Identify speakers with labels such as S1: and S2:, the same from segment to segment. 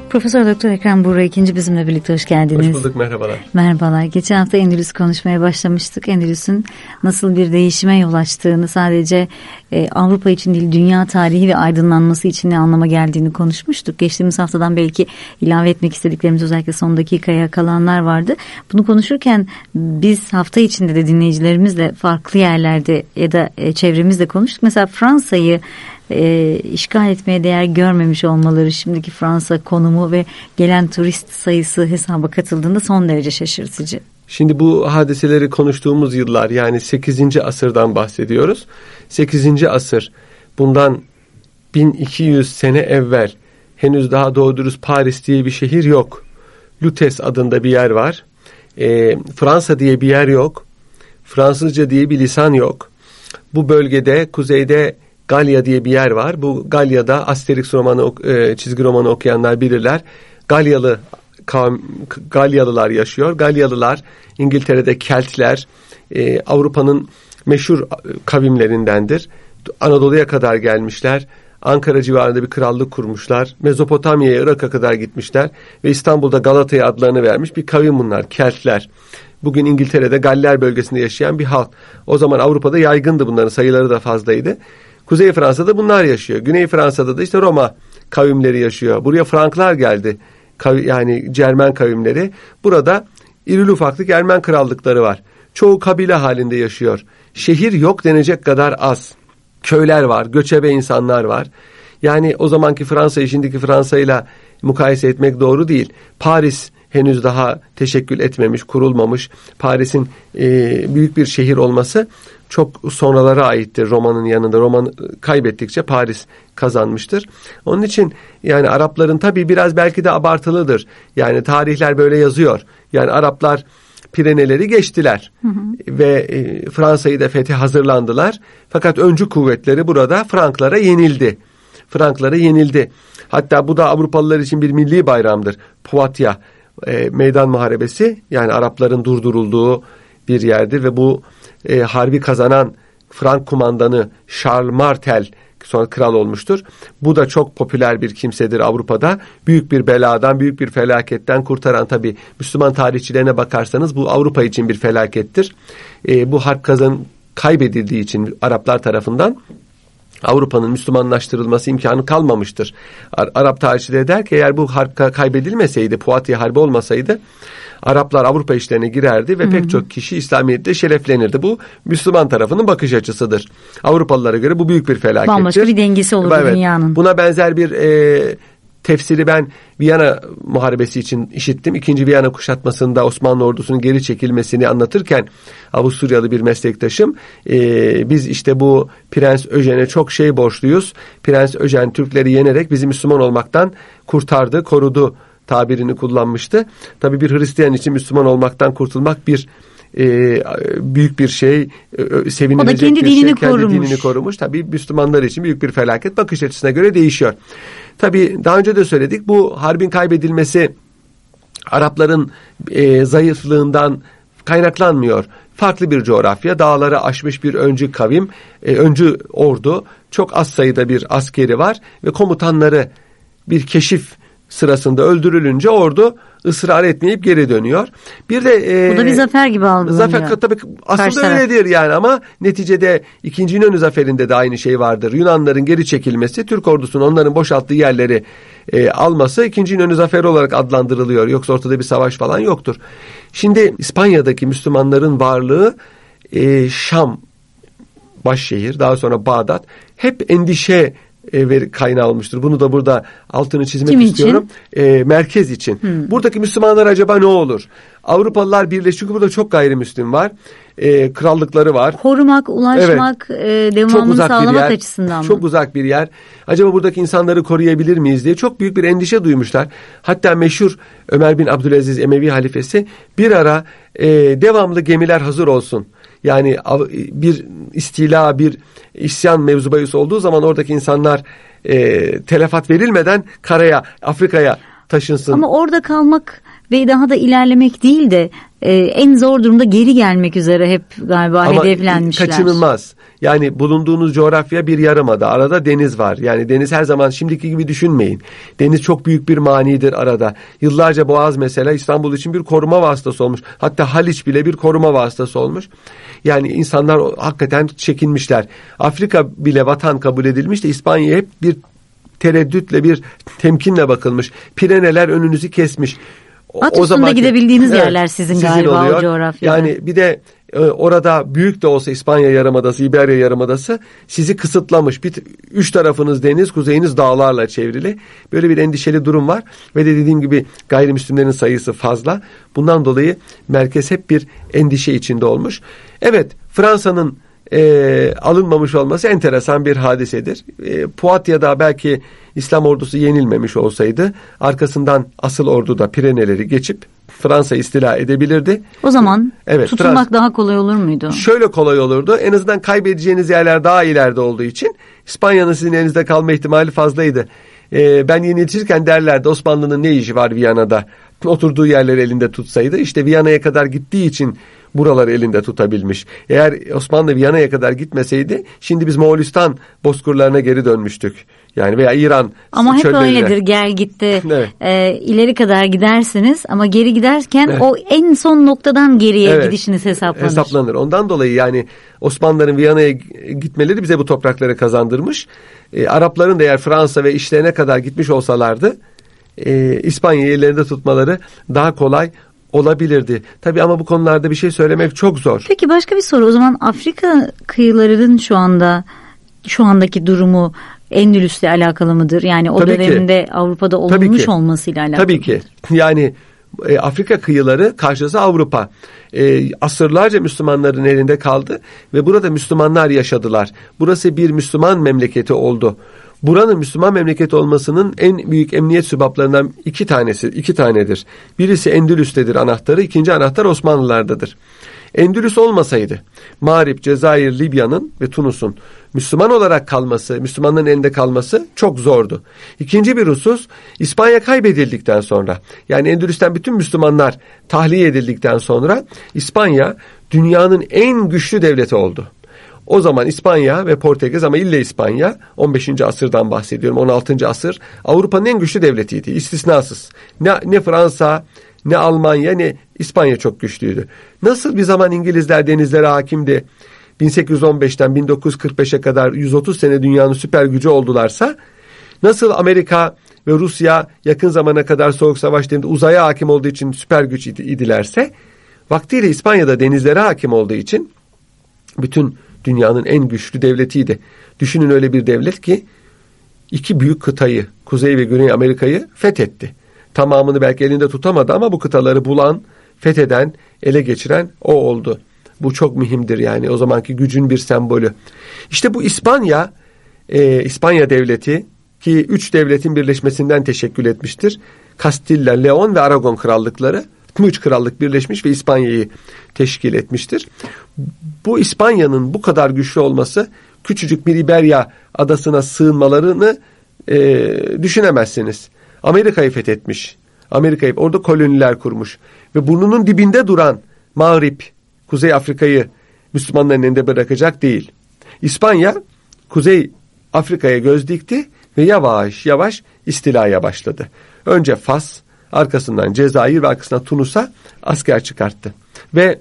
S1: Profesör Doktor Ekrem Buğra ikinci bizimle birlikte, hoş geldiniz.
S2: Hoş bulduk, merhabalar.
S1: Merhabalar. Geçen hafta Endülüs konuşmaya başlamıştık. Endülüs'ün nasıl bir değişime yol açtığını, sadece Avrupa için değil dünya tarihi ve aydınlanması için ne anlama geldiğini konuşmuştuk. Geçtiğimiz haftadan belki ilave etmek istediklerimiz, özellikle son dakikaya kalanlar vardı. Bunu konuşurken biz hafta içinde de dinleyicilerimizle farklı yerlerde ya da çevremizle konuştuk. Mesela Fransa'yı işgal etmeye değer görmemiş olmaları, şimdiki Fransa konumu ve gelen turist sayısı hesaba katıldığında son derece şaşırtıcı.
S2: Şimdi bu hadiseleri konuştuğumuz yıllar, yani 8. asırdan bahsediyoruz. 8. asır, bundan 1200 sene evvel henüz daha doğru dürüst Paris diye bir şehir yok. Lutèce adında bir yer var. Fransa diye bir yer yok. Fransızca diye bir lisan yok. Bu bölgede, kuzeyde Galya diye bir yer var. Bu Galya'da Asterix romanı, çizgi romanı okuyanlar bilirler. Galyalılar yaşıyor. Galyalılar İngiltere'de Keltler, Avrupa'nın meşhur kavimlerindendir. Anadolu'ya kadar gelmişler. Ankara civarında bir krallık kurmuşlar. Mezopotamya'ya, Irak'a kadar gitmişler. Ve İstanbul'da Galata'ya adlarını vermiş bir kavim bunlar. Keltler. Bugün İngiltere'de Galler bölgesinde yaşayan bir halk. O zaman Avrupa'da yaygındı, bunların sayıları da fazlaydı. Kuzey Fransa'da bunlar yaşıyor. Güney Fransa'da da işte Roma kavimleri yaşıyor. Buraya Franklar geldi. Yani Cermen kavimleri. Burada irili ufaklı Ermen krallıkları var. Çoğu kabile halinde yaşıyor. Şehir yok denecek kadar az. Köyler var, göçebe insanlar var. Yani o zamanki Fransa'yı şimdiki Fransa'yla mukayese etmek doğru değil. Paris henüz daha teşekkül etmemiş, kurulmamış. Paris'in büyük bir şehir olması çok sonralara aittir Roma'nın yanında. Roma kaybettikçe Paris kazanmıştır. Onun için yani Arapların tabii biraz belki de abartılıdır. Yani tarihler böyle yazıyor. Yani Araplar Pireneleri geçtiler. Ve Fransa'yı da fethe hazırlandılar. Fakat öncü kuvvetleri burada Franklara yenildi. Hatta bu da Avrupalılar için bir milli bayramdır. Poitiers meydan muharebesi, yani Arapların durdurulduğu bir yerdir ve bu harbi kazanan Frank kumandanı Charles Martel sonra kral olmuştur. Bu da çok popüler bir kimsedir Avrupa'da. Büyük bir beladan, büyük bir felaketten kurtaran, tabii Müslüman tarihçilerine bakarsanız bu Avrupa için bir felakettir. Bu harp kaybedildiği için Araplar tarafından Avrupa'nın Müslümanlaştırılması imkanı kalmamıştır. Arap tarihçileri der ki eğer bu harp kaybedilmeseydi, Poitiers Harbi olmasaydı Araplar Avrupa işlerine girerdi ve pek çok kişi İslamiyet'te şereflenirdi. Bu Müslüman tarafının bakış açısıdır. Avrupalılara göre bu büyük bir felakettir.
S1: Bambaşka bir dengesi olur dünyanın.
S2: Buna benzer bir tefsiri ben Viyana Muharebesi için işittim. İkinci Viyana kuşatmasında Osmanlı ordusunun geri çekilmesini anlatırken Avusturyalı bir meslektaşım, biz işte bu Prens Öjen'e çok şey borçluyuz. Prens Öjen Türkleri yenerek bizi Müslüman olmaktan kurtardı, korudu tabirini kullanmıştı. Tabii bir Hristiyan için Müslüman olmaktan kurtulmak bir büyük bir şey, sevinilecek bir şey. Kendi dinini korumuş. Tabii Müslümanlar için büyük bir felaket. Bakış açısına göre değişiyor. Tabii daha önce de söyledik, bu harbin kaybedilmesi Arapların zayıflığından kaynaklanmıyor. Farklı bir coğrafya, dağları aşmış bir öncü kavim, öncü ordu, çok az sayıda bir askeri var ve komutanları bir keşif sırasında öldürülünce ordu ısrar etmeyip geri dönüyor. Bir de
S1: bu da bir zafer gibi algılanıyor.
S2: Zafer tabii aslında öyledir yani, ama neticede 2. İnönü zaferinde de aynı şey vardır. Yunanların geri çekilmesi, Türk ordusunun onların boşalttığı yerleri alması 2. İnönü zaferi olarak adlandırılıyor. Yoksa ortada bir savaş falan yoktur. Şimdi İspanya'daki Müslümanların varlığı, Şam başşehir, daha sonra Bağdat, hep endişe kaynağı olmuştur. Bunu da burada altını çizmek istiyorum. Merkez için. Buradaki Müslümanlar acaba ne olur? Avrupalılar birleşiyor. Çünkü burada çok gayrimüslim var. Krallıkları var.
S1: Korumak, ulaşmak, devamını sağlamak açısından mı?
S2: Çok uzak bir yer. Acaba buradaki insanları koruyabilir miyiz diye çok büyük bir endişe duymuşlar. Hatta meşhur Ömer bin Abdülaziz Emevi halifesi bir ara devamlı gemiler hazır olsun. Yani bir istila, bir isyan mevzu bahis olduğu zaman oradaki insanlar telefat verilmeden karaya, Afrika'ya taşınsın.
S1: Ama orada kalmak ve daha da ilerlemek değil de en zor durumda geri gelmek üzere hep galiba
S2: ama
S1: hedeflenmişler.
S2: Kaçınılmaz. Yani bulunduğunuz coğrafya bir yarımada. Arada deniz var. Yani deniz her zaman şimdiki gibi düşünmeyin. Deniz çok büyük bir manidir arada. Yıllarca Boğaz mesela İstanbul için bir koruma vasıtası olmuş. Hatta Haliç bile bir koruma vasıtası olmuş. Yani insanlar hakikaten çekinmişler. Afrika bile vatan kabul edilmiş de İspanya'ya hep bir tereddütle, bir temkinle bakılmış. Pireneler önünüzü kesmiş.
S1: At üstünde gidebildiğiniz yerler sizin galiba
S2: oluyor.
S1: O coğrafyada.
S2: Yani bir de orada büyük de olsa İspanya Yarımadası, İberya Yarımadası sizi kısıtlamış. 3 tarafınız deniz, kuzeyiniz dağlarla çevrili. Böyle bir endişeli durum var. Ve de dediğim gibi gayrimüslimlerin sayısı fazla. Bundan dolayı merkez hep bir endişe içinde olmuş. Evet, Fransa'nın alınmamış olması enteresan bir hadisedir. Poitiès'da belki İslam ordusu yenilmemiş olsaydı arkasından asıl ordu da Pireneleri geçip Fransa istila edebilirdi.
S1: O zaman tutulmak daha kolay olur muydu?
S2: Şöyle kolay olurdu. En azından kaybedeceğiniz yerler daha ileride olduğu için İspanya'nın sizin elinizde kalma ihtimali fazlaydı. Ben yenilirken derlerdi Osmanlı'nın ne işi var Viyana'da? Oturduğu yerleri elinde tutsaydı. İşte Viyana'ya kadar gittiği için buraları elinde tutabilmiş. Eğer Osmanlı Viyana'ya kadar gitmeseydi şimdi biz Moğolistan bozkırlarına geri dönmüştük. Yani veya İran
S1: ama hep
S2: çöllerine.
S1: öyledir, gel gitti.
S2: Evet.
S1: İleri kadar gidersiniz ama geri giderken o en son noktadan geriye gidişiniz hesaplanır.
S2: Ondan dolayı yani Osmanlıların Viyana'ya gitmeleri bize bu toprakları kazandırmış. Arapların da eğer Fransa ve işlerine kadar gitmiş olsalardı İspanya'yı ellerinde tutmaları daha kolay olabilirdi. Tabii ama bu konularda bir şey söylemek çok zor.
S1: Peki başka bir soru. O zaman Afrika kıyılarının şu andaki durumu Endülüs'le alakalı mıdır? Yani o tabii döneminde ki. Avrupa'da olmuş olmasıyla alakalı.
S2: Tabii ki. Yani Afrika kıyıları karşısı Avrupa. Asırlarca Müslümanların elinde kaldı ve burada Müslümanlar yaşadılar. Burası bir Müslüman memleketi oldu. Buranın Müslüman memleket olmasının en büyük emniyet sübaplarından iki tanedir. Birisi Endülüs'tedir anahtarı, ikinci anahtar Osmanlılardadır. Endülüs olmasaydı Mağrip, Cezayir, Libya'nın ve Tunus'un Müslüman olarak kalması, Müslümanların elinde kalması çok zordu. İkinci bir husus, İspanya kaybedildikten sonra, yani Endülüs'ten bütün Müslümanlar tahliye edildikten sonra İspanya dünyanın en güçlü devleti oldu. O zaman İspanya ve Portekiz ama ille İspanya 15. asırdan bahsediyorum, 16. asır Avrupa'nın en güçlü devletiydi istisnasız. Ne Fransa, ne Almanya, ne İspanya çok güçlüydü. Nasıl bir zaman İngilizler denizlere hakimdi, 1815'ten 1945'e kadar 130 sene dünyanın süper gücü oldularsa, nasıl Amerika ve Rusya yakın zamana kadar Soğuk Savaş döneminde uzaya hakim olduğu için süper güç idilerse, vaktiyle İspanya'da denizlere hakim olduğu için bütün dünyanın en güçlü devletiydi. Düşünün öyle bir devlet ki iki büyük kıtayı, Kuzey ve Güney Amerika'yı fethetti. Tamamını belki elinde tutamadı ama bu kıtaları bulan, fetheden, ele geçiren o oldu. Bu çok mühimdir yani o zamanki gücün bir sembolü. İşte bu İspanya devleti ki 3 devletin birleşmesinden teşekkül etmiştir. Kastilla, Leon ve Aragon krallıkları. 3 krallık birleşmiş ve İspanya'yı teşkil etmiştir. Bu İspanya'nın bu kadar güçlü olması küçücük bir İberya adasına sığınmalarını düşünemezsiniz. Amerika'yı fethetmiş. Orada koloniler kurmuş. Ve burnunun dibinde duran Mağrip, Kuzey Afrika'yı Müslümanların elinde bırakacak değil. İspanya, Kuzey Afrika'ya göz dikti ve yavaş yavaş istilaya başladı. Önce Fas, arkasından Cezayir ve arkasından Tunus'a asker çıkarttı. Ve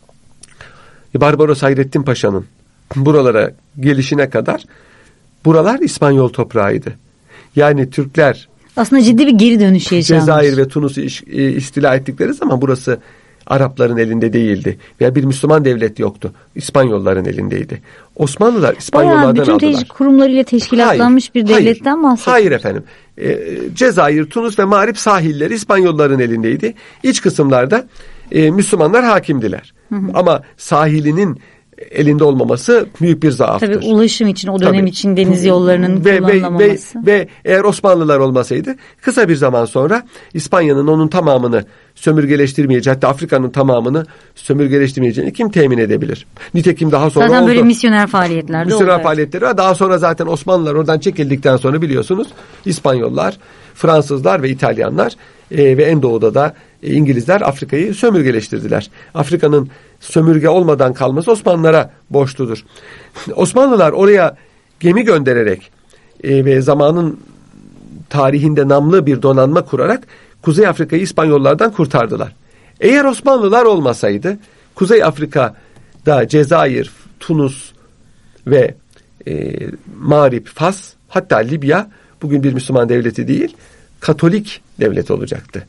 S2: Barbaros Hayrettin Paşa'nın buralara gelişine kadar buralar İspanyol toprağıydı. Yani Türkler
S1: aslında ciddi bir geri dönüş yaşanmış.
S2: Cezayir ve Tunus'u istila ettikleri zaman burası Arapların elinde değildi. Veya bir Müslüman devlet yoktu. İspanyolların elindeydi. Osmanlılar İspanyollardan aldılar.
S1: Bütün kurumlarıyla teşkilatlanmış bir devletten bahsediyoruz.
S2: Hayır efendim. Cezayir, Tunus ve Mağrip sahilleri İspanyolların elindeydi. İç kısımlarda Müslümanlar hakimdiler. Ama sahilinin elinde olmaması büyük bir zaaftır.
S1: Tabii ulaşım için o dönem için deniz yollarının kullanılamaması.
S2: Ve eğer Osmanlılar olmasaydı kısa bir zaman sonra İspanya'nın onun tamamını sömürgeleştirmeyeceği, hatta Afrika'nın tamamını sömürgeleştirmeyeceğini kim temin edebilir? Nitekim daha sonra
S1: zaten
S2: oldu.
S1: Böyle misyoner faaliyetler
S2: faaliyetleri var. Daha sonra zaten Osmanlılar oradan çekildikten sonra biliyorsunuz İspanyollar, Fransızlar ve İtalyanlar ve en doğuda da İngilizler Afrika'yı sömürgeleştirdiler. Afrika'nın sömürge olmadan kalması Osmanlılara borçludur. Osmanlılar oraya gemi göndererek ve zamanın tarihinde namlı bir donanma kurarak Kuzey Afrika'yı İspanyollardan kurtardılar. Eğer Osmanlılar olmasaydı Kuzey Afrika'da Cezayir, Tunus ve Mağrip, Fas, hatta Libya bugün bir Müslüman devleti değil, Katolik devlet olacaktı.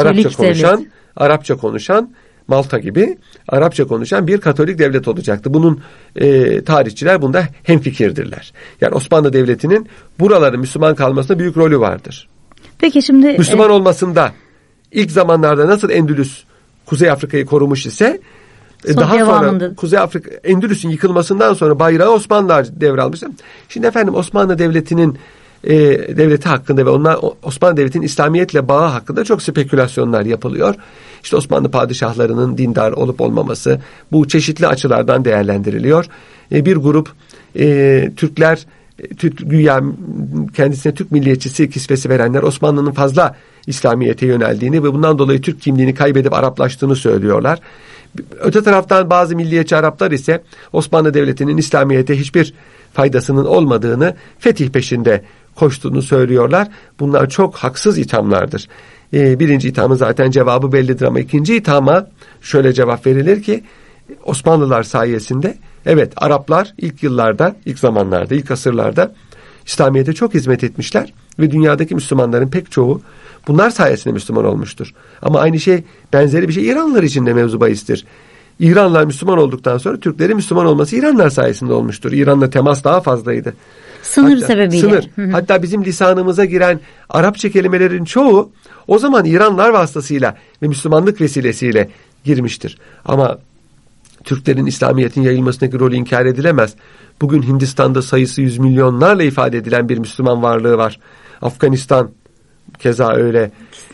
S2: Arapça konuşan Malta gibi Arapça konuşan bir Katolik devlet olacaktı. Bunun tarihçiler bunda hemfikirdirler. Yani Osmanlı Devleti'nin buraların Müslüman kalmasında büyük rolü vardır.
S1: Peki şimdi
S2: Müslüman olmasında ilk zamanlarda nasıl Endülüs Kuzey Afrika'yı korumuş ise daha sonra Kuzey Afrika Endülüs'ün yıkılmasından sonra bayrağı Osmanlılar devralmıştı. Şimdi efendim Osmanlı Devleti'nin devleti hakkında ve Osmanlı Devleti'nin İslamiyetle bağı hakkında çok spekülasyonlar yapılıyor. İşte Osmanlı padişahlarının dindar olup olmaması bu çeşitli açılardan değerlendiriliyor. Bir grup Türkler, güya kendisine Türk milliyetçisi kisvesi verenler Osmanlı'nın fazla İslamiyet'e yöneldiğini ve bundan dolayı Türk kimliğini kaybedip Araplaştığını söylüyorlar. Öte taraftan bazı milliyetçi Araplar ise Osmanlı Devleti'nin İslamiyet'e hiçbir faydasının olmadığını, fetih peşinde koştuğunu söylüyorlar. Bunlar çok haksız ithamlardır. Birinci ithamın zaten cevabı bellidir ama ikinci ithama şöyle cevap verilir ki Osmanlılar sayesinde evet Araplar ilk yıllarda, ilk zamanlarda, ilk asırlarda İslamiyet'e çok hizmet etmişler ve dünyadaki Müslümanların pek çoğu bunlar sayesinde Müslüman olmuştur. Ama aynı şey, benzeri bir şey İranlılar için de mevzu bahistir. İranlılar Müslüman olduktan sonra Türklerin Müslüman olması İranlılar sayesinde olmuştur. İran'la temas daha fazlaydı.
S1: Sınır sebebiyle.
S2: Hatta bizim lisanımıza giren Arapça kelimelerin çoğu o zaman İranlılar vasıtasıyla ve Müslümanlık vesilesiyle girmiştir. Ama Türklerin İslamiyet'in yayılmasındaki rolü inkar edilemez. Bugün Hindistan'da sayısı 100 milyonlarla ifade edilen bir Müslüman varlığı var. Afganistan keza öyle.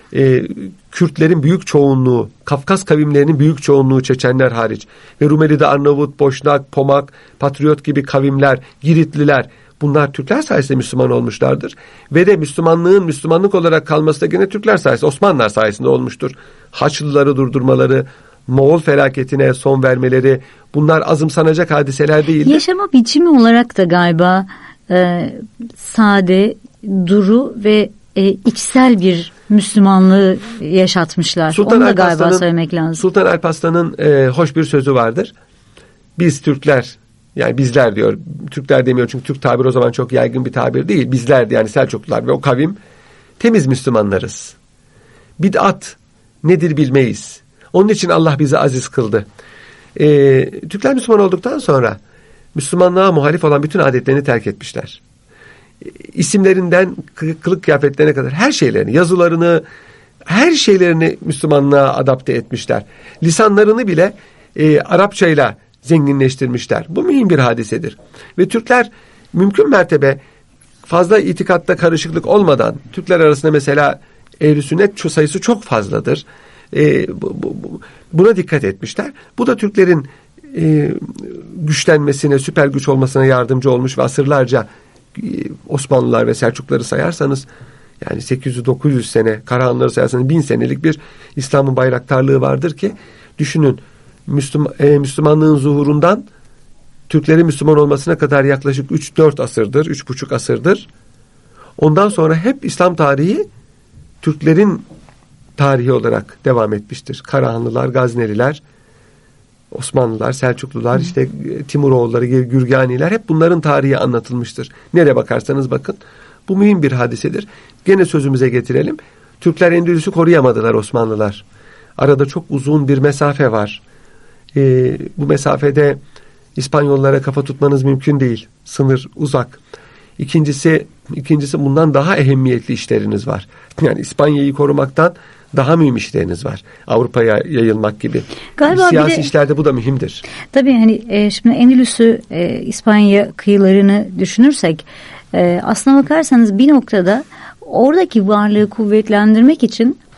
S2: Kürtlerin büyük çoğunluğu, Kafkas kavimlerinin büyük çoğunluğu Çeçenler hariç ve Rumeli'de Arnavut, Boşnak, Pomak, Patriot gibi kavimler, Giritliler, bunlar Türkler sayesinde Müslüman olmuşlardır. Ve de Müslümanlığın Müslümanlık olarak kalması da gene Türkler sayesinde, Osmanlılar sayesinde olmuştur. Haçlıları durdurmaları, Moğol felaketine son vermeleri, bunlar azımsanacak hadiseler değil.
S1: Yaşama biçimi olarak da galiba sade, duru ve içsel bir Müslümanlığı yaşatmışlar. Onu da galiba söylemek lazım.
S2: Sultan Alparslan'ın hoş bir sözü vardır. Biz Türkler, yani bizler diyor, Türkler demiyor çünkü Türk tabiri o zaman çok yaygın bir tabir değil. Bizler yani Selçuklular ve o kavim temiz Müslümanlarız. Bid'at nedir bilmeyiz. Onun için Allah bizi aziz kıldı. Türkler Müslüman olduktan sonra Müslümanlığa muhalif olan bütün adetlerini terk etmişler. İsimlerinden kılık kıyafetlerine kadar her şeylerini, yazılarını, her şeylerini Müslümanlığa adapte etmişler. Lisanlarını bile Arapçayla zenginleştirmişler. Bu mühim bir hadisedir. Ve Türkler mümkün mertebe fazla itikatta karışıklık olmadan, Türkler arasında mesela ehl-i sünnet sayısı çok fazladır. Buna dikkat etmişler. Bu da Türklerin güçlenmesine, süper güç olmasına yardımcı olmuş ve asırlarca Osmanlılar ve Selçukluları sayarsanız yani 800-900 sene, Karahanlıları sayarsanız 1000 senelik bir İslam'ın bayraktarlığı vardır ki düşünün Müslümanlığın zuhurundan Türklerin Müslüman olmasına kadar yaklaşık 3-4 asırdır, 3,5 asırdır. Ondan sonra hep İslam tarihi Türklerin tarihi olarak devam etmiştir. Karahanlılar, Gazneliler, Osmanlılar, Selçuklular, işte Timuroğulları, Gürganiler, hep bunların tarihi anlatılmıştır. Nereye bakarsanız bakın. Bu mühim bir hadisedir. Gene sözümüze getirelim. Türkler Endülüs'ü koruyamadılar Osmanlılar. Arada çok uzun bir mesafe var. Bu mesafede İspanyollara kafa tutmanız mümkün değil. Sınır uzak. İkincisi bundan daha ehemmiyetli işleriniz var. Yani İspanya'yı korumaktan daha mühim işleriniz var. Avrupa'ya yayılmak gibi.
S1: Galiba
S2: siyasi işlerde bu da mühimdir.
S1: Tabii hani şimdi Endülüs'ü, İspanya kıyılarını düşünürsek aslına bakarsanız bir noktada oradaki varlığı kuvvetlendirmek için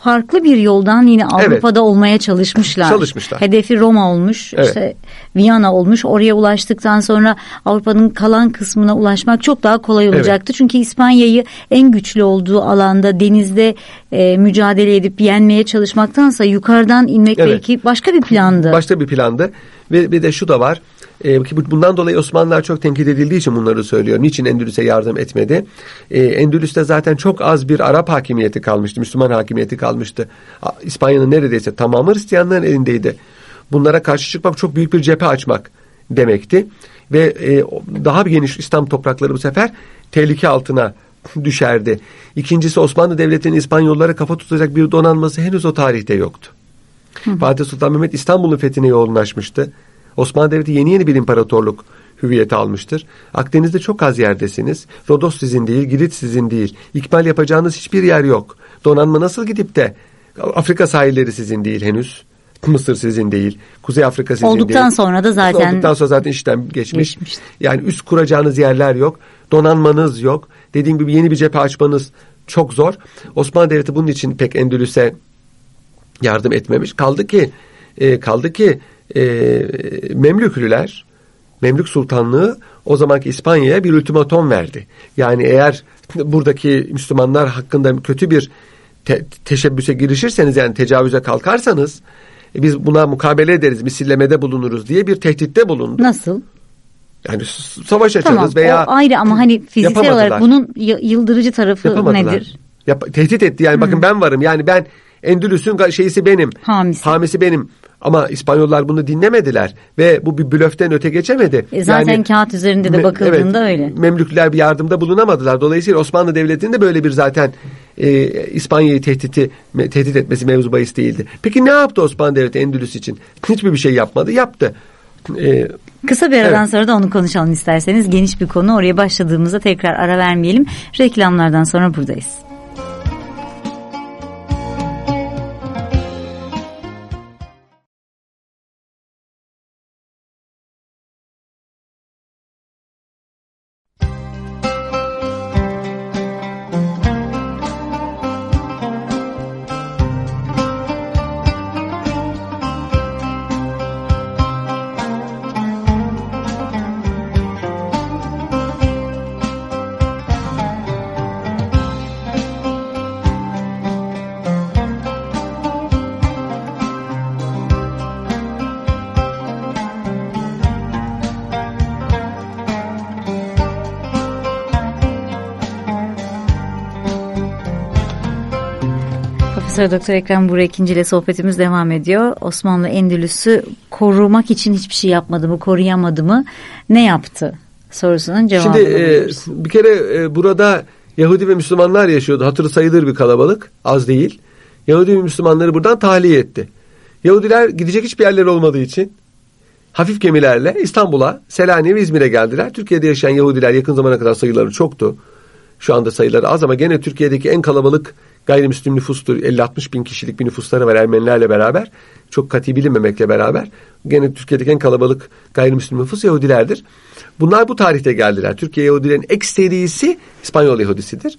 S1: farklı bir yoldan yine Avrupa'da olmaya çalışmışlar. Hedefi Roma olmuş,
S2: evet.
S1: işte Viyana olmuş. Oraya ulaştıktan sonra Avrupa'nın kalan kısmına ulaşmak çok daha kolay olacaktı. Evet. Çünkü İspanya'yı en güçlü olduğu alanda denizde mücadele edip yenmeye çalışmaktansa yukarıdan inmek evet. belki başka bir plandı.
S2: Başka bir plandı ve bir de şu da var. Bundan dolayı Osmanlılar çok tenkit edildiği için bunları söylüyor. Niçin Endülüs'e yardım etmedi? Endülüs'te zaten çok az bir Arap hakimiyeti kalmıştı. Müslüman hakimiyeti kalmıştı. İspanya'nın neredeyse tamamı Hristiyanların elindeydi. Bunlara karşı çıkmak çok büyük bir cephe açmak demekti. Ve daha bir geniş İslam toprakları bu sefer tehlike altına düşerdi. İkincisi, Osmanlı Devleti'nin İspanyollara kafa tutacak bir donanması henüz o tarihte yoktu. Fatih Sultan Mehmet İstanbul'un fethine yoğunlaşmıştı. Osmanlı Devleti yeni bir imparatorluk hüviyeti almıştır. Akdeniz'de çok az yerdesiniz. Rodos sizin değil, Girit sizin değil. İkmal yapacağınız hiçbir yer yok. Donanma nasıl gidip de Afrika sahilleri sizin değil henüz. Mısır sizin değil. Kuzey Afrika sizin
S1: Olduktan
S2: değil.
S1: Sonra da zaten
S2: Olduktan sonra zaten işten geçmiş. Yani üst kuracağınız yerler yok. Donanmanız yok. Dediğim gibi yeni bir cephe açmanız çok zor. Osmanlı Devleti bunun için pek Endülüs'e yardım etmemiş. Kaldı ki Memlüklüler, Memlük Sultanlığı o zamanki İspanya'ya bir ultimatom verdi. Yani eğer buradaki Müslümanlar hakkında kötü bir teşebbüse girişirseniz, yani tecavüze kalkarsanız biz buna mukabele ederiz, misillemede bulunuruz diye bir tehditte bulundu.
S1: Nasıl?
S2: Yani savaş açarız
S1: tamam,
S2: veya
S1: o ayrı ama hani fiziksel olarak bunun yıldırıcı tarafı nedir?
S2: Tehdit etti yani. Bakın ben varım, yani ben Endülüs'ün şeysi benim, hamisi benim. Ama İspanyollar bunu dinlemediler ve bu bir blöften öte geçemedi.
S1: Zaten yani, kağıt üzerinde de bakıldığında
S2: evet,
S1: öyle.
S2: Memlükler bir yardımda bulunamadılar. Dolayısıyla Osmanlı Devleti'nde böyle bir zaten İspanya'yı tehdit etmesi mevzu bahis değildi. Peki ne yaptı Osmanlı Devleti Endülüs için? Hiçbir şey yapmadı. Yaptı.
S1: Kısa bir aradan sonra da onu konuşalım isterseniz. Geniş bir konu. Oraya başladığımızda tekrar ara vermeyelim. Reklamlardan sonra buradayız. Profesör Doktor Ekrem Buğra İkinci ile sohbetimiz devam ediyor. Osmanlı Endülüs'ü korumak için hiçbir şey yapmadı mı, koruyamadı mı? Ne yaptı sorusunun cevabını buluyoruz.
S2: Bir kere burada Yahudi ve Müslümanlar yaşıyordu. Hatırı sayılır bir kalabalık, az değil. Yahudi ve Müslümanları buradan tahliye etti. Yahudiler gidecek hiçbir yerleri olmadığı için hafif gemilerle İstanbul'a, Selanik'e ve İzmir'e geldiler. Türkiye'de yaşayan Yahudiler yakın zamana kadar sayıları çoktu. Şu anda sayıları az ama gene Türkiye'deki en kalabalık gayrimüslim nüfustur. 50-60 bin kişilik bir nüfusları var Ermenilerle beraber. Çok kati bilinmemekle beraber. Gene Türkiye'deki en kalabalık gayrimüslim nüfus Yahudilerdir. Bunlar bu tarihte geldiler. Türkiye Yahudilerin ekserisi İspanyol Yahudisidir.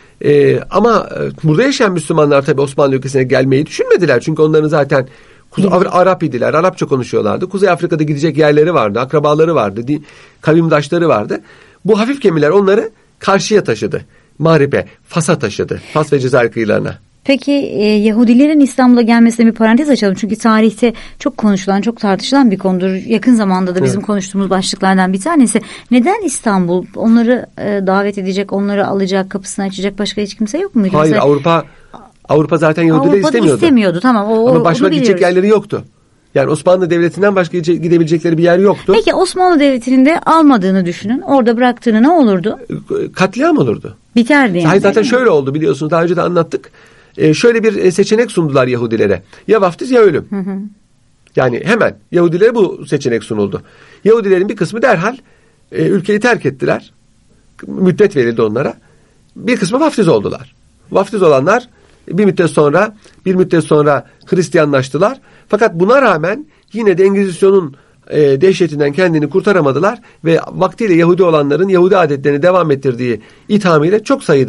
S2: Ama burada yaşayan Müslümanlar tabii Osmanlı ülkesine gelmeyi düşünmediler. Çünkü onların zaten Arap idiler. Arapça konuşuyorlardı. Kuzey Afrika'da gidecek yerleri vardı. Akrabaları vardı. Kavimdaşları vardı. Bu hafif gemiler onları karşıya taşıdı. Mağrib'e, Fas'a taşıdı. Fas ve Cezayir kıyılarına.
S1: Peki Yahudilerin İstanbul'a gelmesine bir parantez açalım. Çünkü tarihte çok konuşulan, çok tartışılan bir konudur. Yakın zamanda da bizim konuştuğumuz başlıklardan bir tanesi. Neden İstanbul? Onları davet edecek, onları alacak, kapısını açacak başka hiç kimse yok muydu?
S2: Hayır, Avrupa zaten Yahudileri istemiyordu.
S1: Tamam.
S2: Ama başka gidecek yerleri yoktu. Yani Osmanlı Devleti'nden başka gidebilecekleri bir yer yoktu.
S1: Peki Osmanlı Devleti'nin de almadığını düşünün. Orada bıraktığını ne olurdu?
S2: Katliam olurdu.
S1: Biterdi yani.
S2: Hayır, zaten şöyle oldu, biliyorsunuz, daha önce de anlattık. Şöyle bir seçenek sundular Yahudilere. Ya vaftiz ya ölüm. Yani hemen Yahudilere bu seçenek sunuldu. Yahudilerin bir kısmı derhal ülkeyi terk ettiler. Müddet verildi onlara. Bir kısmı vaftiz oldular. Vaftiz olanlar bir müddet sonra Hristiyanlaştılar. Fakat buna rağmen yine de Engizisyon'un dehşetinden kendini kurtaramadılar ve vaktiyle Yahudi olanların Yahudi adetlerini devam ettirdiği ithamıyla çok sayıda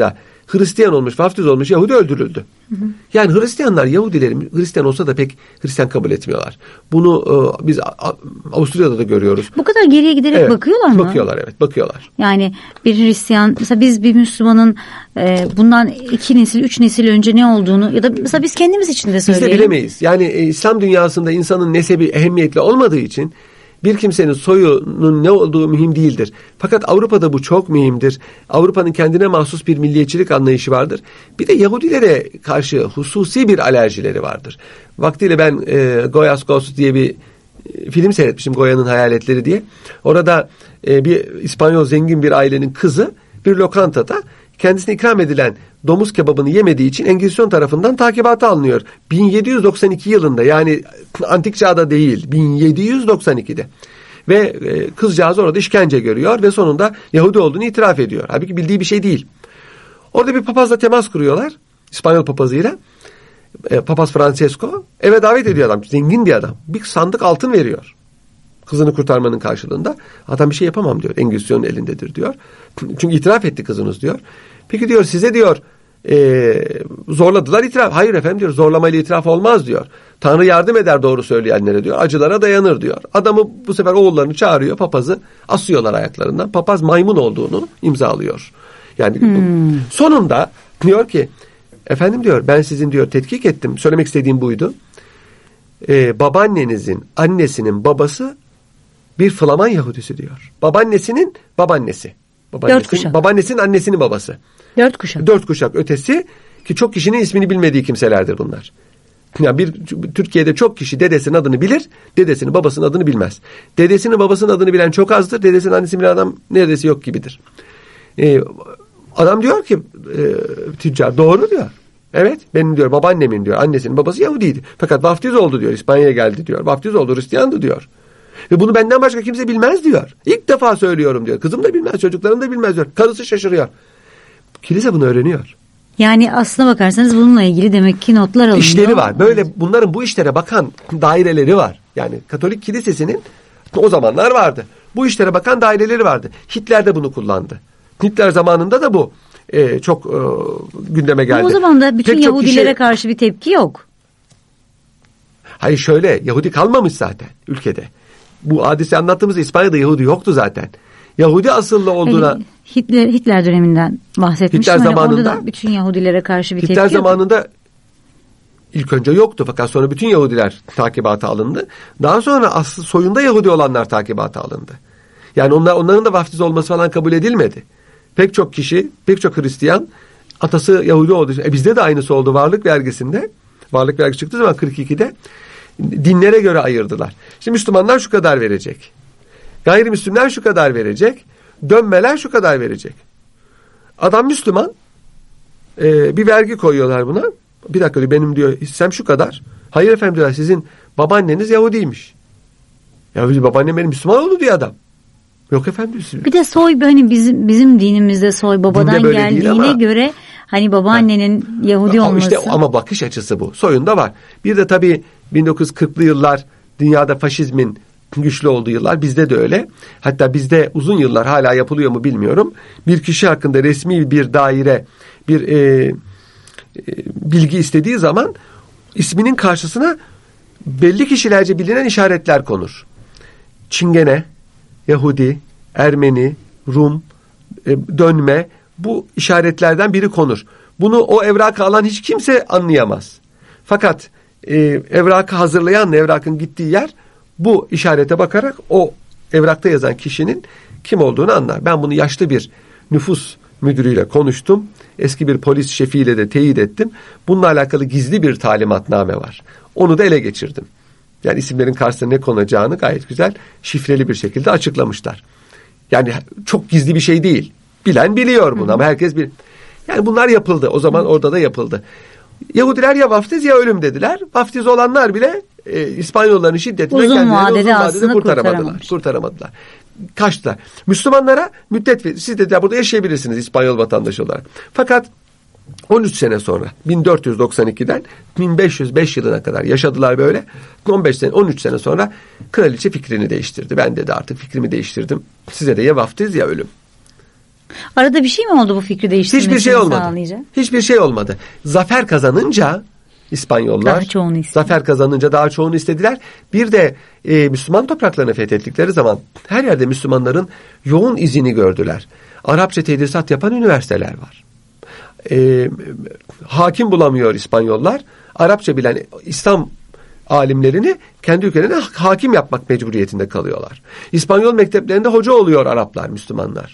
S2: Hristiyan olmuş, vaftiz olmuş Yahudi öldürüldü. Yani Hristiyanlar Yahudilerin Hristiyan olsa da pek Hristiyan kabul etmiyorlar. Bunu biz Avusturya'da da görüyoruz.
S1: Bu kadar geriye giderek bakıyorlar mı?
S2: Bakıyorlar, evet, bakıyorlar.
S1: Yani bir Hristiyan, mesela biz bir Müslümanın bundan 2 nesil, 3 nesil önce ne olduğunu ya da mesela biz kendimiz için de söyleyelim.
S2: Biz de bilemeyiz. Yani İslam dünyasında insanın nesebi ehemmiyetli olmadığı için bir kimsenin soyunun ne olduğu mühim değildir. Fakat Avrupa'da bu çok mühimdir. Avrupa'nın kendine mahsus bir milliyetçilik anlayışı vardır. Bir de Yahudilere karşı hususi bir alerjileri vardır. Vaktiyle ben Goyas Ghost diye bir film seyretmişim, Goya'nın Hayaletleri diye. Orada bir İspanyol zengin bir ailenin kızı bir lokantada kendisine ikram edilen domuz kebabını yemediği için Engizisyon tarafından takibata alınıyor. 1792 yılında, yani antik çağda değil, 1792'de. Ve kızcağız orada işkence görüyor ve sonunda Yahudi olduğunu itiraf ediyor. Halbuki bildiği bir şey değil. Orada bir papazla temas kuruyorlar. İspanyol papazıyla. Papaz Francesco eve davet ediyor adam. Zengin bir adam. Bir sandık altın veriyor. Kızını kurtarmanın karşılığında. Adam bir şey yapamam diyor. Engizisyon'un elindedir diyor. Çünkü itiraf etti kızınız diyor. Peki diyor, size diyor zorladılar itiraf. Hayır efendim diyor, zorlamayla itiraf olmaz diyor. Tanrı yardım eder doğru söyleyenlere diyor. Acılara dayanır diyor. Adamı bu sefer oğullarını çağırıyor, papazı asıyorlar ayaklarından. Papaz maymun olduğunu imzalıyor. Yani sonunda diyor ki, efendim diyor, ben sizin diyor tetkik ettim. Söylemek istediğim buydu. Babaannenizin annesinin babası bir Flaman Yahudisi diyor. Babaannesinin babaannesi.
S1: 4 kuşak.
S2: Babaannesinin annesinin babası.
S1: 4 kuşak.
S2: 4 kuşak ötesi, ki çok kişinin ismini bilmediği kimselerdir bunlar. Yani Türkiye'de çok kişi dedesinin adını bilir, dedesinin babasının adını bilmez. Dedesinin babasının adını bilen çok azdır, dedesinin annesini bilen adam neredeyse yok gibidir. Adam diyor ki tüccar, doğru diyor. Evet, benim diyor babaannemin diyor annesinin babası Yahudiydi. Fakat vaftiz oldu diyor, İspanya'ya geldi diyor. Vaftiz oldu, Hristiyandı diyor. Ve bunu benden başka kimse bilmez diyor. İlk defa söylüyorum diyor. Kızım da bilmez, çocuklarım da bilmez diyor. Karısı şaşırıyor. Kilise bunu öğreniyor.
S1: Yani aslına bakarsanız bununla ilgili demek ki notlar alınıyor.
S2: İşleri var. Böyle bunların bu işlere bakan daireleri var. Yani Katolik Kilisesi'nin o zamanlar vardı. Bu işlere bakan daireleri vardı. Hitler de bunu kullandı. Hitler zamanında da bu çok gündeme geldi.
S1: Ama o zaman da bütün Yahudilere karşı bir tepki yok.
S2: Hayır, şöyle, Yahudi kalmamış zaten ülkede. Bu hadise anlattığımızda İspanya'da Yahudi yoktu zaten. Yahudi asıllı olduğuna...
S1: Hitler döneminden bahsetmiştim.
S2: Hitler zamanında...
S1: Orada da bütün Yahudilere karşı bir tepki
S2: Hitler zamanında ilk önce yoktu, fakat sonra bütün Yahudiler takibata alındı. Daha sonra asıl soyunda Yahudi olanlar takibata alındı. Yani onların da vaftiz olması falan kabul edilmedi. Pek çok kişi, pek çok Hristiyan atası Yahudi oldu. Bizde de aynısı oldu varlık vergisinde. Varlık vergisi çıktığı zaman 42'de dinlere göre ayırdılar. Şimdi Müslümanlar şu kadar verecek. Gayrimüslimler şu kadar verecek. Dönmeler şu kadar verecek. Adam Müslüman, bir vergi koyuyorlar buna. Bir dakika diyor, benim diyor hissem şu kadar. Hayır efendim diyorlar, sizin babaanneniz Yahudiymiş. Ya babaannem benim Müslüman oldu diyor adam. Yok efendim.
S1: Bir de soy, hani bizim dinimizde soy babadan geldiğine göre hani babaannenin Yahudi olması.
S2: İşte ama bakış açısı bu. Soyunda var. Bir de tabii 1940'lı yıllar dünyada faşizmin güçlü olduğu yıllar, bizde de öyle. Hatta bizde uzun yıllar, hala yapılıyor mu bilmiyorum, bir kişi hakkında resmi bir daire bir bilgi istediği zaman isminin karşısına belli kişilerce bilinen işaretler konur. Çingene, Yahudi, Ermeni, Rum, dönme, bu işaretlerden biri konur. Bunu o evrakı alan hiç kimse anlayamaz. Fakat evrakı hazırlayanla evrakın gittiği yer bu işarete bakarak o evrakta yazan kişinin kim olduğunu anlar. Ben bunu yaşlı bir nüfus müdürüyle konuştum. Eski bir polis şefiyle de teyit ettim. Bununla alakalı gizli bir talimatname var. Onu da ele geçirdim. Yani isimlerin karşısına ne konacağını gayet güzel şifreli bir şekilde açıklamışlar. Yani çok gizli bir şey değil. Bilen biliyor bunu ama herkes bilir. Yani bunlar yapıldı. O zaman orada da yapıldı. Yahudiler ya vaftiz ya ölüm dediler. Vaftiz olanlar bile İspanyolların şiddetiyle
S1: uzun vadede
S2: kurtaramadılar. Kaçtılar. Müslümanlara müddet verildi. Siz dediler burada yaşayabilirsiniz İspanyol vatandaşı olarak. Fakat 13 sene sonra 1492'den 1505 yılına kadar yaşadılar böyle. 13 sene sonra kraliçe fikrini değiştirdi. Ben dedi artık fikrimi değiştirdim. Size de ya vaftiz ya ölüm.
S1: Arada bir şey mi oldu bu fikri değiştirmesini
S2: Hiçbir şey olmadı.
S1: sağlayacak?
S2: Hiçbir şey olmadı. Zafer kazanınca İspanyollar zafer kazanınca daha çoğunu istediler. Bir de Müslüman topraklarını fethettikleri zaman her yerde Müslümanların yoğun izini gördüler. Arapça tedrisat yapan üniversiteler var. Hakim bulamıyor İspanyollar. Arapça bilen İslam alimlerini kendi ülkelerine hakim yapmak mecburiyetinde kalıyorlar. İspanyol mekteplerinde hoca oluyor Araplar, Müslümanlar.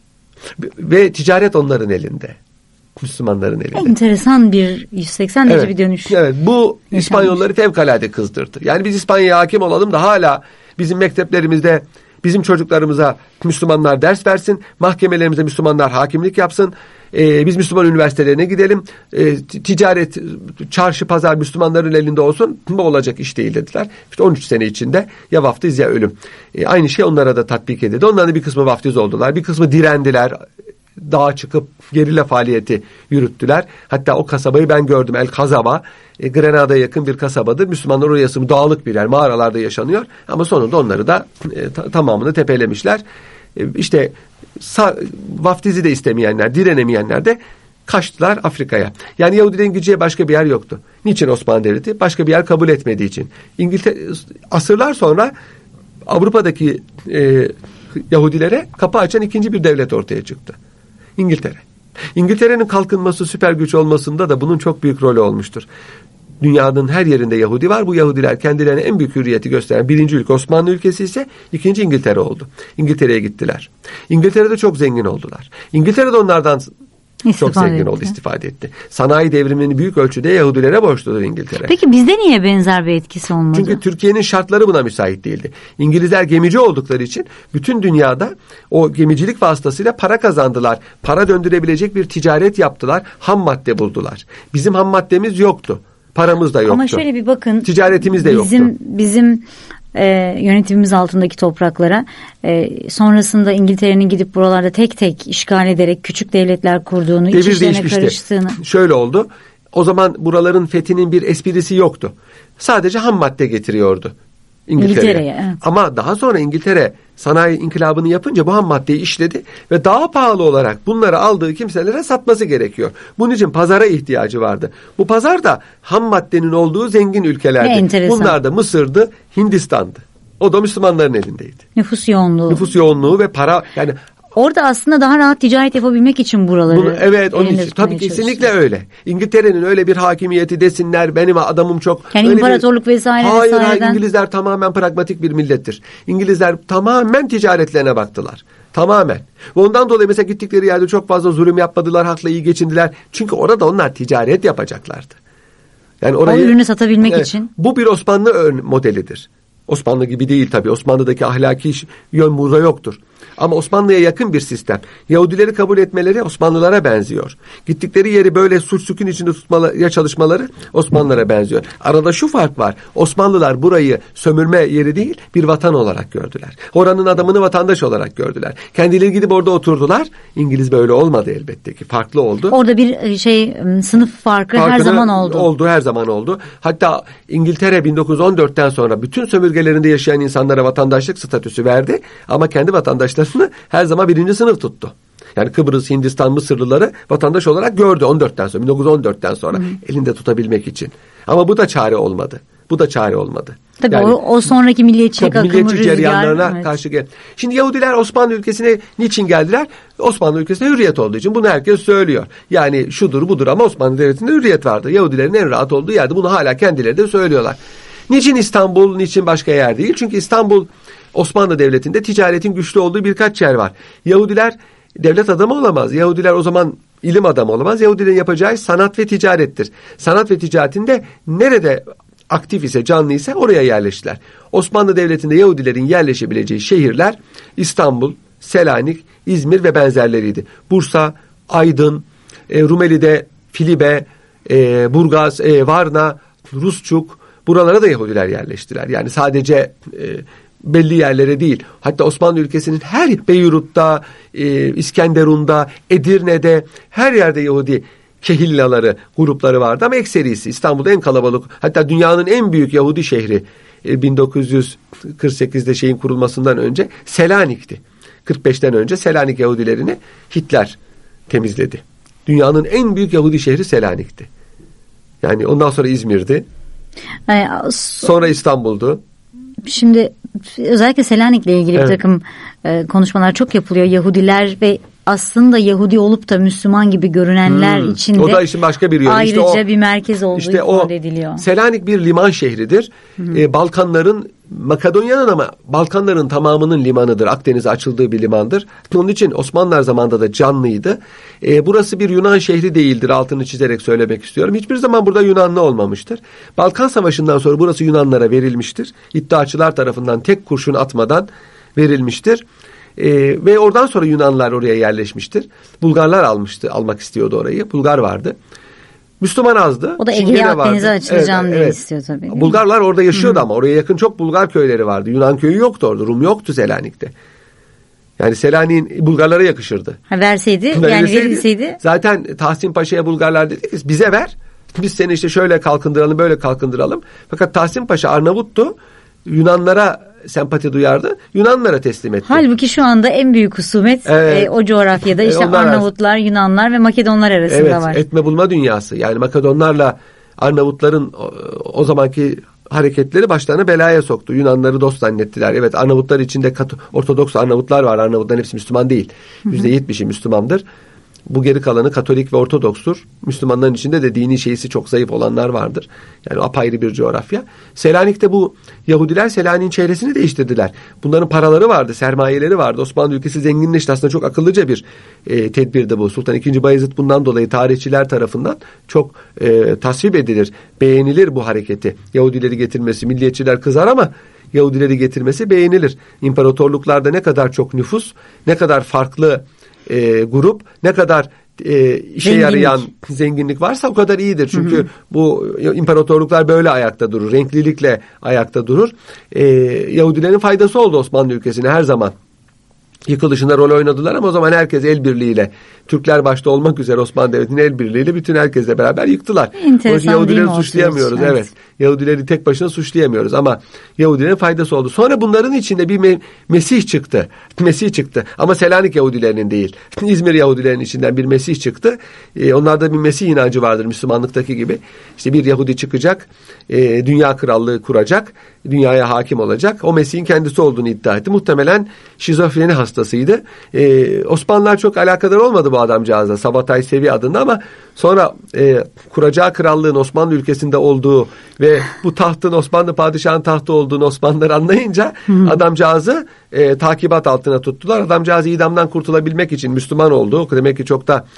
S2: Ve ticaret onların elinde. Müslümanların elinde.
S1: Enteresan bir 180 derece bir dönüş.
S2: Evet, bu İspanyolları fevkalade kızdırdı. Yani biz İspanya'ya hakim olalım da hala bizim mekteplerimizde bizim çocuklarımıza Müslümanlar ders versin, mahkemelerimize Müslümanlar hakimlik yapsın, biz Müslüman üniversitelerine gidelim, ticaret, çarşı, pazar Müslümanların elinde olsun, bu olacak iş değil dediler. İşte 13 sene içinde ya vaftiz ya ölüm. Aynı şey onlara da tatbik edildi. Onların bir kısmı vaftiz oldular, bir kısmı direndiler, dağa çıkıp gerilla faaliyeti yürüttüler. Hatta o kasabayı ben gördüm, El Kazaba, Granada'ya yakın bir kasabadır. Müslümanlar oraya sığınıp dağlık bir yer, mağaralarda yaşanıyor. Ama sonunda onları da tamamını tepelemişler. İşte vaftizi de istemeyenler, direnemeyenler de kaçtılar Afrika'ya. Yani Yahudilerin gideceği başka bir yer yoktu. Niçin Osmanlı Devleti? Başka bir yer kabul etmediği için. İngiltere, asırlar sonra Avrupa'daki Yahudilere kapı açan ikinci bir devlet ortaya çıktı. İngiltere. İngiltere'nin kalkınması, süper güç olmasında da bunun çok büyük rolü olmuştur. Dünyanın her yerinde Yahudi var. Bu Yahudiler kendilerine en büyük hürriyeti gösteren birinci ülke Osmanlı ülkesi ise ikinci İngiltere oldu. İngiltere'ye gittiler. İngiltere'de çok zengin oldular. İngiltere'de onlardan çok zengin oldu, istifade etti. Sanayi devrimini büyük ölçüde Yahudilere borçludur İngiltere.
S1: Peki bizde niye benzer bir etkisi olmadı?
S2: Çünkü Türkiye'nin şartları buna müsait değildi. İngilizler gemici oldukları için bütün dünyada o gemicilik vasıtasıyla para kazandılar. Para döndürebilecek bir ticaret yaptılar. Ham madde buldular. Bizim ham maddemiz yoktu. Paramız da yoktu.
S1: Ama şöyle bir bakın.
S2: Ticaretimiz de yoktu.
S1: Bizim yönetimimiz altındaki topraklara sonrasında İngiltere'nin gidip buralarda tek tek işgal ederek küçük devletler kurduğunu, iç işlerine karıştığını.
S2: Şöyle oldu. O zaman buraların fethinin bir esprisi yoktu. Sadece ham madde getiriyordu İngiltere'ye. Evet. Ama daha sonra İngiltere sanayi inkılabını yapınca bu ham maddeyi işledi ve daha pahalı olarak bunları aldığı kimselere satması gerekiyor. Bunun için pazara ihtiyacı vardı. Bu pazar da ham maddenin olduğu zengin ülkelerdi. Bunlar da Mısır'dı, Hindistan'dı. O da Müslümanların elindeydi.
S1: Nüfus yoğunluğu.
S2: Nüfus yoğunluğu ve para, yani
S1: orada aslında daha rahat ticaret yapabilmek için buraları.
S2: Evet, onun için tabii kesinlikle öyle. İngiltere'nin öyle bir hakimiyeti desinler, benim adamım çok.
S1: Yani imparatorluk vesaire.
S2: Hayır, İngilizler tamamen pragmatik bir millettir. İngilizler tamamen ticaretlerine baktılar. Tamamen. Ve ondan dolayı mesela gittikleri yerde çok fazla zulüm yapmadılar, hakla iyi geçindiler. Çünkü orada onlar ticaret yapacaklardı. Yani orayı,
S1: o ürünü satabilmek için.
S2: Bu bir Osmanlı modelidir. Osmanlı gibi değil tabii. Osmanlı'daki ahlaki yön burada yoktur. Ama Osmanlı'ya yakın bir sistem. Yahudileri kabul etmeleri Osmanlılara benziyor. Gittikleri yeri böyle suç sükun içinde tutmaya çalışmaları Osmanlılara benziyor. Arada şu fark var. Osmanlılar burayı sömürme yeri değil, bir vatan olarak gördüler. Oranın adamını vatandaş olarak gördüler. Kendileri gidip orada oturdular. İngiliz böyle olmadı elbette ki. Farklı oldu.
S1: Orada bir sınıf farkı her zaman oldu.
S2: Her zaman oldu. Hatta İngiltere 1914'ten sonra bütün sömürgelerinde yaşayan insanlara vatandaşlık statüsü verdi. Ama kendi vatandaşlarını her zaman birinci sınıf tuttu. Yani Kıbrıs, Hindistan, Mısırlıları vatandaş olarak gördü 1914'ten sonra elinde tutabilmek için. Ama bu da çare olmadı.
S1: Tabii
S2: yani,
S1: o sonraki milliyetçilik
S2: milliyetçi ceryanlarına karşı gel. Şimdi Yahudiler Osmanlı ülkesine niçin geldiler? Osmanlı ülkesine hürriyet olduğu için. Bunu herkes söylüyor. Yani şudur budur ama Osmanlı Devleti'nde hürriyet vardı. Yahudilerin en rahat olduğu yerde, bunu hala kendileri de söylüyorlar. Niçin İstanbul, niçin başka yer değil? Çünkü İstanbul Osmanlı Devleti'nde ticaretin güçlü olduğu birkaç yer var. Yahudiler devlet adamı olamaz. Yahudiler o zaman ilim adamı olamaz. Yahudilerin yapacağı sanat ve ticarettir. Sanat ve ticaretinde nerede aktif ise, canlı ise oraya yerleştiler. Osmanlı Devleti'nde Yahudilerin yerleşebileceği şehirler İstanbul, Selanik, İzmir ve benzerleriydi. Bursa, Aydın, Rumeli'de Filibe, Burgaz, Varna, Rusçuk, buralara da Yahudiler yerleştiler. Yani sadece belli yerlere değil. Hatta Osmanlı ülkesinin her Beyrut'ta, İskenderun'da, Edirne'de, her yerde Yahudi kehillaları, grupları vardı ama ekserisi İstanbul'da en kalabalık, hatta dünyanın en büyük Yahudi şehri 1948'de şeyin kurulmasından önce Selanik'ti. 45'ten önce Selanik Yahudilerini Hitler temizledi. Dünyanın en büyük Yahudi şehri Selanik'ti. Yani ondan sonra İzmir'di. Sonra İstanbul'du.
S1: Şimdi özellikle Selanik'le ilgili bir takım konuşmalar çok yapılıyor. Yahudiler ve aslında Yahudi olup da Müslüman gibi görünenler içinde
S2: o da işin başka bir yönü.
S1: Ayrıca bir merkez olduğu ifade ediliyor.
S2: Selanik bir liman şehridir. Balkanların, Makedonya'nın ama Balkanların tamamının limanıdır. Akdeniz'e açıldığı bir limandır. Onun için Osmanlılar zamanında da canlıydı. Burası bir Yunan şehri değildir. Altını çizerek söylemek istiyorum. Hiçbir zaman burada Yunanlı olmamıştır. Balkan Savaşı'ndan sonra burası Yunanlara verilmiştir. İddiaçılar tarafından tek kurşun atmadan verilmiştir. Ve oradan sonra Yunanlılar oraya yerleşmiştir. Bulgarlar almak istiyordu orayı. Bulgar vardı. Müslüman azdı.
S1: O da Ege Akdeniz'e açılacağını diye istiyor tabii.
S2: Bulgarlar orada yaşıyordu ama oraya yakın çok Bulgar köyleri vardı. Yunan köyü yoktu orada. Rum yoktu Selanik'te. Yani Selanik'in Bulgarlara yakışırdı.
S1: Verilseydi.
S2: Zaten Tahsin Paşa'ya Bulgarlar dedi ki bize ver. Biz seni işte şöyle kalkındıralım, böyle kalkındıralım. Fakat Tahsin Paşa Arnavut'tu. Yunanlara sempati duyardı. Yunanlara teslim etti.
S1: Halbuki şu anda en büyük husumet o coğrafyada işte Arnavutlar, Yunanlar ve Makedonlar arasında var.
S2: Etme bulma dünyası. Yani Makedonlarla Arnavutların o zamanki hareketleri başlarına belaya soktu. Yunanları dost zannettiler. Evet, Arnavutlar içinde Ortodoks Arnavutlar var. Arnavutların hepsi Müslüman değil. %70'i Müslümandır. Bu geri kalanı Katolik ve Ortodokstur. Müslümanların içinde de dini şeysi çok zayıf olanlar vardır. Yani apayrı bir coğrafya. Selanik'te bu Yahudiler Selanik'in çehresini değiştirdiler. Bunların paraları vardı, sermayeleri vardı. Osmanlı ülkesi zenginleşti. Aslında çok akıllıca bir tedbirdi bu. Sultan II. Bayezid bundan dolayı tarihçiler tarafından çok tasvip edilir, beğenilir bu hareketi. Yahudileri getirmesi, milliyetçiler kızar ama Yahudileri getirmesi beğenilir. İmparatorluklarda ne kadar çok nüfus, ne kadar farklı grup, ne kadar işe yarayan zenginlik varsa o kadar iyidir. Çünkü bu imparatorluklar böyle ayakta durur. Renklilikle ayakta durur. Yahudilerin faydası oldu Osmanlı ülkesine her zaman. Yıkılışında rol oynadılar ama o zaman herkes el birliğiyle, Türkler başta olmak üzere Osmanlı Devleti'nin el birliğiyle bütün herkesle beraber yıktılar.
S1: Enteresan,
S2: Yahudileri suçlayamıyoruz. Evet. Yahudileri tek başına suçlayamıyoruz ama Yahudilerin faydası oldu. Sonra bunların içinde bir Mesih çıktı. Mesih çıktı. Ama Selanik Yahudilerinin değil. İzmir Yahudilerinin içinden bir Mesih çıktı. Onlarda bir Mesih inancı vardır Müslümanlıktaki gibi. İşte bir Yahudi çıkacak, dünya krallığı kuracak, dünyaya hakim olacak. O Mesih'in kendisi olduğunu iddia etti. Muhtemelen şizofreni hastasıydı. Osmanlılar çok alakadar olmadı bu adamcağızla. Sabatay Sevi adında ama sonra kuracağı krallığın Osmanlı ülkesinde olduğu ve bu tahtın Osmanlı padişahın tahtı olduğunu Osmanlılar anlayınca adamcağızı takibat altına tuttular. Adamcağız idamdan kurtulabilmek için Müslüman oldu. Demek ki çok da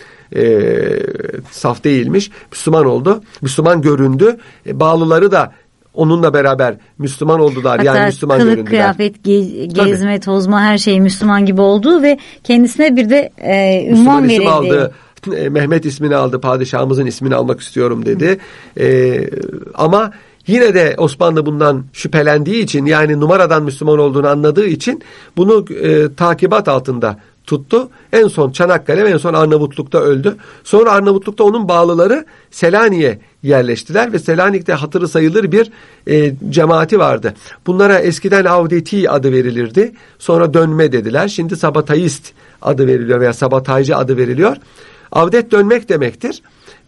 S2: saf değilmiş. Müslüman oldu. Müslüman göründü. Bağlıları da onunla beraber Müslüman oldular.
S1: Hatta
S2: yani Müslüman
S1: kılık,
S2: göründüler.
S1: kıyafet, gezme, tozma her şey Müslüman gibi oldu ve kendisine bir de ünvan verildi.
S2: Aldı. Mehmet ismini aldı. Padişahımızın ismini almak istiyorum dedi. Ama yine de Osmanlı bundan şüphelendiği için, yani numaradan Müslüman olduğunu anladığı için bunu takibat altında tuttu. En son Çanakkale ve en son Arnavutluk'ta öldü. Sonra Arnavutluk'ta onun bağlıları Selanik'e yerleştiler ve Selanik'te hatırı sayılır bir cemaati vardı. Bunlara eskiden Avdeti adı verilirdi. Sonra dönme dediler. Şimdi Sabatayist adı veriliyor veya Sabataycı adı veriliyor. Avdet dönmek demektir.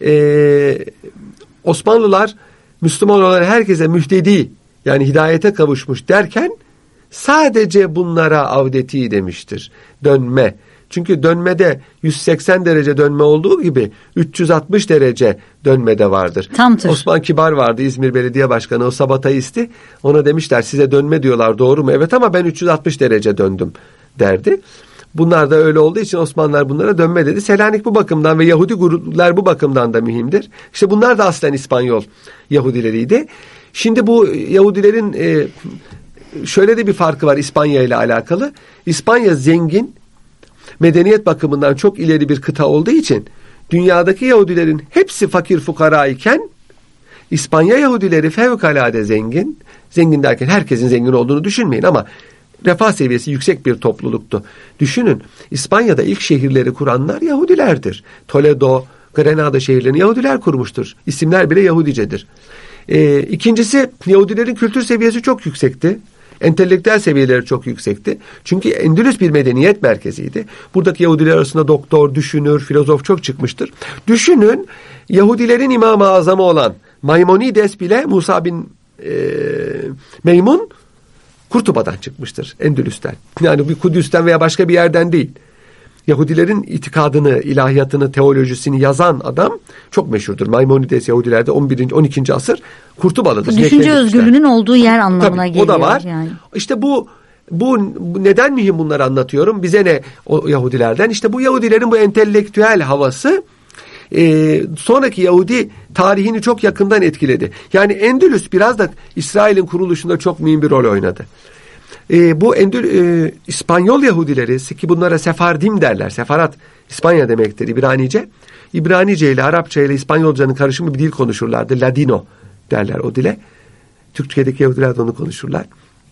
S2: Osmanlılar Müslüman olan herkese mühtedi, yani hidayete kavuşmuş derken sadece bunlara avdeti demiştir. Dönme. Çünkü dönmede 180 derece dönme olduğu gibi 360 derece dönme de vardır.
S1: Tamdır.
S2: Osman Kibar vardı, İzmir Belediye Başkanı, o Sabatayist'i. Ona demişler size dönme diyorlar, doğru mu? Evet ama ben 360 derece döndüm derdi. Bunlar da öyle olduğu için Osmanlılar bunlara dönme dedi. Selanik bu bakımdan ve Yahudi gruplar bu bakımdan da mühimdir. İşte bunlar da aslen İspanyol Yahudileriydi. Şimdi bu Yahudilerin şöyle de bir farkı var İspanya ile alakalı. İspanya zengin, medeniyet bakımından çok ileri bir kıta olduğu için dünyadaki Yahudilerin hepsi fakir fukara iken İspanya Yahudileri fevkalade zengin. Zengin derken herkesin zengin olduğunu düşünmeyin ama refah seviyesi yüksek bir topluluktu. Düşünün, İspanya'da ilk şehirleri kuranlar Yahudilerdir. Toledo, Granada şehirlerini Yahudiler kurmuştur. İsimler bile Yahudicedir. İkincisi, Yahudilerin kültür seviyesi çok yüksekti. Entelektüel seviyeleri çok yüksekti. Çünkü Endülüs bir medeniyet merkeziydi. Buradaki Yahudiler arasında doktor, düşünür, filozof çok çıkmıştır. Düşünün, Yahudilerin İmam-ı Azamı olan Maimonides bile Musa bin Meymun Kurtuba'dan çıkmıştır, Endülüs'ten. Yani bir Kudüs'ten veya başka bir yerden değil. Yahudilerin itikadını, ilahiyatını, teolojisini yazan adam çok meşhurdur. Maimonides Yahudilerde 11. 12. asır Kurtubalıdır.
S1: Düşünce özgürlüğünün olduğu yer anlamına geliyor.
S2: O da var.
S1: Yani.
S2: İşte bu neden mühim, bunları anlatıyorum? Bize ne o Yahudilerden? İşte bu Yahudilerin bu entelektüel havası sonraki Yahudi tarihini çok yakından etkiledi. Yani Endülüs biraz da İsrail'in kuruluşunda çok mühim bir rol oynadı. Bu İspanyol Yahudileri, ki bunlara Sefardim derler. Sefarat İspanya demektir İbranice. İbranice ile Arapça ile İspanyolcanın karışımı bir dil konuşurlardı. Ladino derler o dile. Türkiye'deki Yahudiler de onu konuşurlar.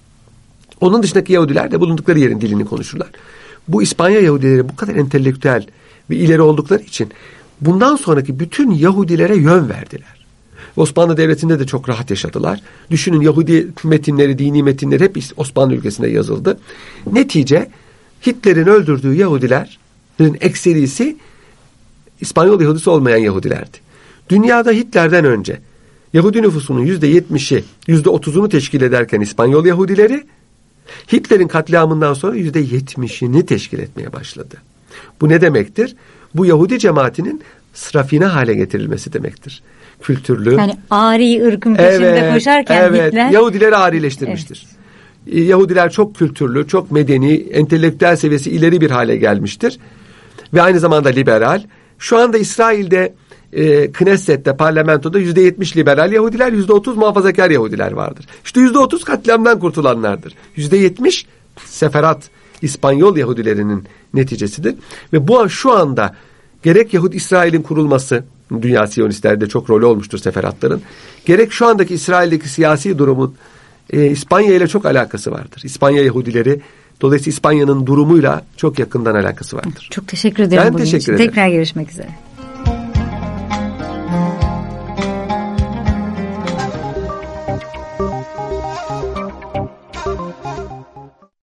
S2: Onun dışındaki Yahudiler de bulundukları yerin dilini konuşurlar. Bu İspanya Yahudileri bu kadar entelektüel ve ileri oldukları için bundan sonraki bütün Yahudilere yön verdiler. Osmanlı Devleti'nde de çok rahat yaşadılar. Düşünün, Yahudi metinleri, dini metinleri hep Osmanlı ülkesinde yazıldı. Netice Hitler'in öldürdüğü Yahudilerin ekserisi İspanyol Yahudisi olmayan Yahudilerdi. Dünyada Hitler'den önce Yahudi nüfusunun %70'i, %30'unu teşkil ederken İspanyol Yahudileri, Hitler'in katliamından sonra %70'ini teşkil etmeye başladı. Bu ne demektir? Bu Yahudi cemaatinin rafine hale getirilmesi demektir. Kültürlü.
S1: Yani ari ırkın peşinde koşarken Hitler
S2: Yahudileri arileştirmiştir. Evet. Yahudiler çok kültürlü, çok medeni, entelektüel seviyesi ileri bir hale gelmiştir. Ve aynı zamanda liberal. Şu anda İsrail'de Knesset'te, parlamentoda %70 liberal Yahudiler, %30 muhafazakar Yahudiler vardır. İşte %30 katliamdan kurtulanlardır. %70 Seferat, İspanyol Yahudilerinin neticesidir. Ve şu anda gerek İsrail'in kurulması, Dünya Siyonistler'de çok rolü olmuştur Seferatların, gerek şu andaki İsrail'deki siyasi durumun İspanya ile çok alakası vardır. İspanya Yahudileri, dolayısıyla İspanya'nın durumuyla çok yakından alakası vardır.
S1: Çok teşekkür ederim.
S2: Ben teşekkür ederim.
S1: Tekrar görüşmek üzere.